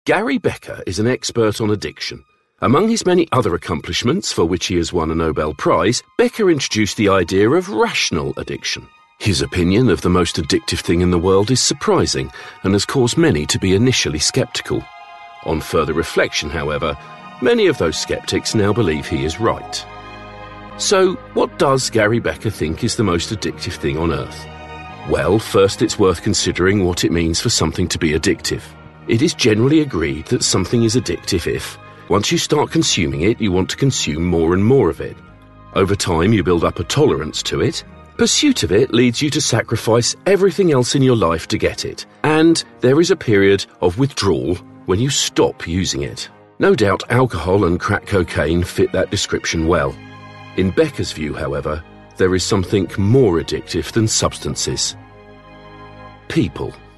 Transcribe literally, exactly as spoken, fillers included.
Gary Becker is an expert on addiction. Among his many other accomplishments, for which he has won a Nobel Prize, Becker introduced the idea of rational addiction. His opinion of the most addictive thing in the world is surprising and has caused many to be initially sceptical. On further reflection, however, many of those skeptics now believe he is right. So, what does Gary Becker think is the most addictive thing on earth? Well, first it's worth considering what it means for something to be addictive. It is generally agreed that something is addictive if, once you start consuming it, you want to consume more and more of it. Over time, you build up a tolerance to it. Pursuit of it leads you to sacrifice everything else in your life to get it. And there is a period of withdrawal when you stop using it. No doubt alcohol and crack cocaine fit that description well. In Becker's view, however, there is something more addictive than substances. People.